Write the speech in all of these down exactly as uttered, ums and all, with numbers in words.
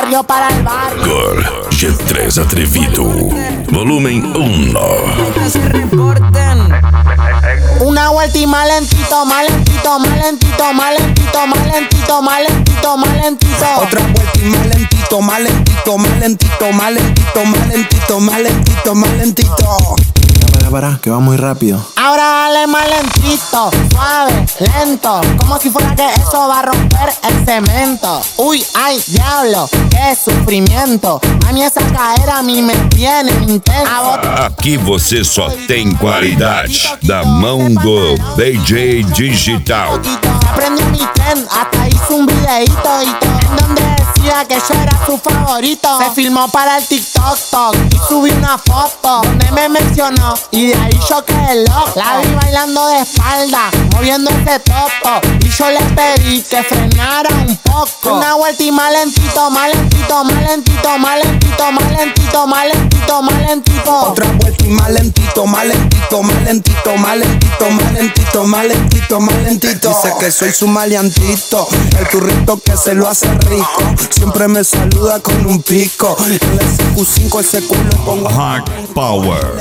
barrio para el barrio. Girl, G tres Atrevido, volumen uno. Una vuelta y más lentito, más lentito, más lentito, más lentito, más lentito, más lentito, más lentito. Otra vuelta y más lentito, más lentito, más lentito, más lentito, más lentito, más lentito, más lentito. Para, para, que va muy rápido. Ahora dale más lentito, suave, lento, como si fuera que eso va a romper el cemento. Uy, ay, diablo, qué sufrimiento. A mí esa caera a mí me tiene intenso. Aqui você só tem qualidade da mão do D J Digital. Aprendí mi tren, hasta hizo un videíto y todo, en donde decía que yo era su favorito. Se filmó para el TikTok Tok y subí una foto donde me mencionó y de ahí yo quedé loco. La vi bailando de espalda, moviendo ese topo, y yo le pedí que frenara un poco. Una vuelta y más lentito, más lentito, más lentito, más lentito, más lentito, más lentito, más lentito. Otra vuelta y más lentito, más lentito, más lentito, más lentito, más lentito, más lentito, más lentito. Dice que soy su maleantito, el turrito que se lo hace rico. Siempre me saluda con un pico. En el C Q cinco ese culo pongo Hard Power.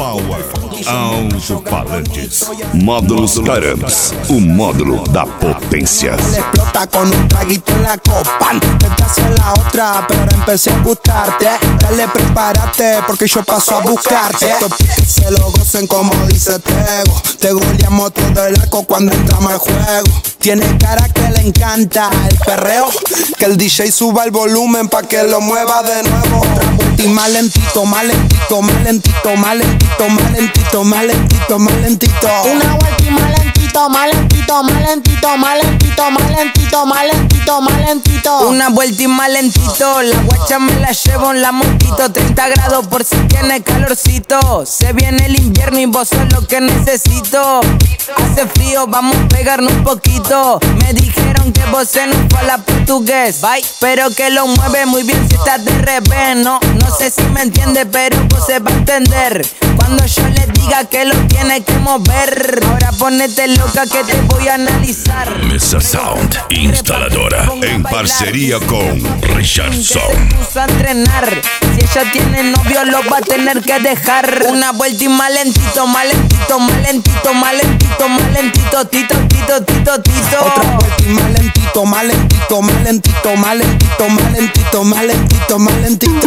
Alto-falantes. Módulos Carams, o módulo da potência. le explota con un traguito en la copa. Vete hacia la otra, pero ahora empecé a gustarte. Dale, prepárate, porque yo paso a buscarte. Estos piques se lo gocen como dice Tego. Te goleamos todo el arco cuando entramos al juego. Tiene cara que le encanta el perreo. Que el D J suba el volumen pa' que lo mueva de nuevo. Otra vuelta y más lentito, más lentito, más lentito, más lentito, más lentito, más lentito, más lentito. Una vuelta y más lentito, más lentito, más lentito, más lentito, más lentito, más lentito, más lentito. Una vuelta y más lentito, la guacha me la llevo en la motito. Treinta grados por si tiene calorcito. Se viene el invierno y vos sos lo que necesito. Hace frío, vamos a pegarnos un poquito. Me dijeron que vos no habla portugués, bye, pero que lo mueve muy bien si estás de revés. No, no sé si me entiende, pero vos se va a entender cuando yo le diga que lo tiene que mover. Ahora ponete loca que te voy a analizar. Mesa Sound, instaladora, en parcería con Richardson. Se puso a entrenar. Si ella tiene novio lo va a tener que dejar. Una vuelta y más lentito, más lentito, más lentito, más lentito, más lentito, tito, tito, tito, tito. Otra vuelta y más lentito, más lentito, más lentito, más lentito, más lentito, más lentito, más lentito.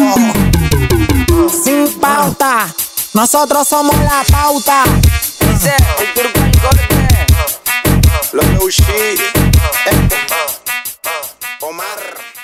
Sin pauta, nosotros somos la pauta. Dice el turco en corte. Los G, Omar.